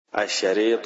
الشريط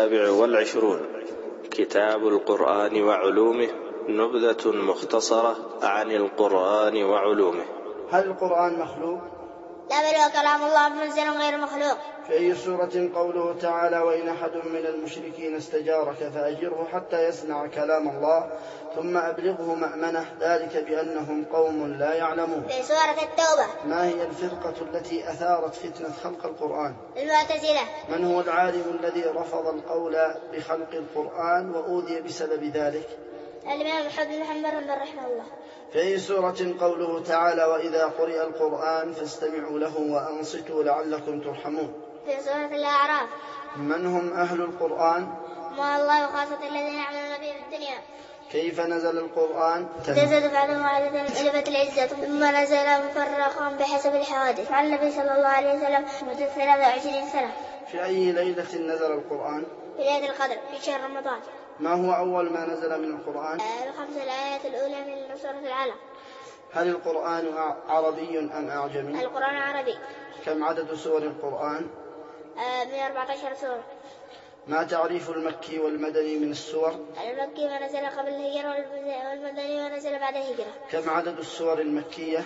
27 كتاب القرآن وعلومه، نبذة مختصرة عن القرآن وعلومه. هل القرآن مخلوق؟ لا، بل هو كلام الله منزل غير مخلوق. في أي سورة قوله تعالى: وإن أحد من المشركين استجارك فأجره حتى يسمع كلام الله ثم أبلغه مأمنه، ذلك بأنهم قوم لا يعلمون. في سورة التوبة. ما هي الفرقة التي أثارت فتنة خلق القرآن؟ المعتزلة. من هو العالم الذي رفض القول بخلق القرآن وأوذي بسبب ذلك؟ الإمام أحمد بن حنبل رحمه الله. في أي سورة قوله تعالى: وإذا قرئ القرآن فاستمعوا له وأنصتوا لعلكم ترحمون؟ في سورة الأعراف. من هم أهل القرآن؟ ما الله وخاصة الذين يعملون به في الدنيا. كيف نزل القرآن؟ نزل بعد واحدة ألفت العزة، ثم نزل مفرقا بحسب الحوادث عن النبي صلى الله عليه وسلم مدة 23 سنة. في أي ليلة نزل القرآن؟ في ليلة القدر في شهر رمضان. ما هو أول ما نزل من القرآن؟ الخمس الآيات الأولى من سورة العلق. هل القرآن عربي أم أعجمي؟ القرآن عربي. كم عدد سور القرآن؟ 114 سورة. ما تعريف المكي والمدني من السور؟ المكي ما نزل قبل الهجرة، والمدني ما نزل بعد الهجرة. كم عدد السور المكية؟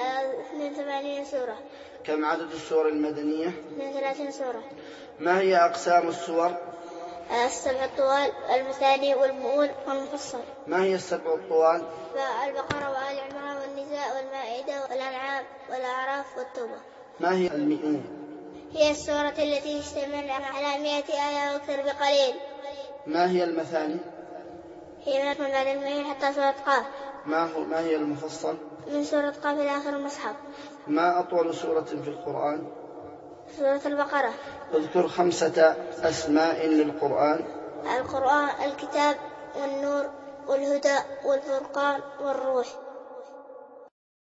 82 سورة. كم عدد السور المدنية؟ 32 سورة. ما هي أقسام السور؟ 7 الطوال، المثاني والمؤون والمفصل. ما هي 7 الطوال؟ البقرة وآل عمران والنساء والمائدة والأنعام والأعراف والتوبة. ما هي المئون؟ هي السورة التي تشتمل على 100 آية أكثر بقليل. ما هي المثاني؟ هي من بعد المئين حتى سورة قاف. ما هي المفصل؟ من سورة قاف إلى آخر المصحف. ما أطول سورة في القرآن؟ سورة البقرة. اذكر 5 أسماء للقرآن. القرآن: الكتاب والنور والهدى والفرقان والروح.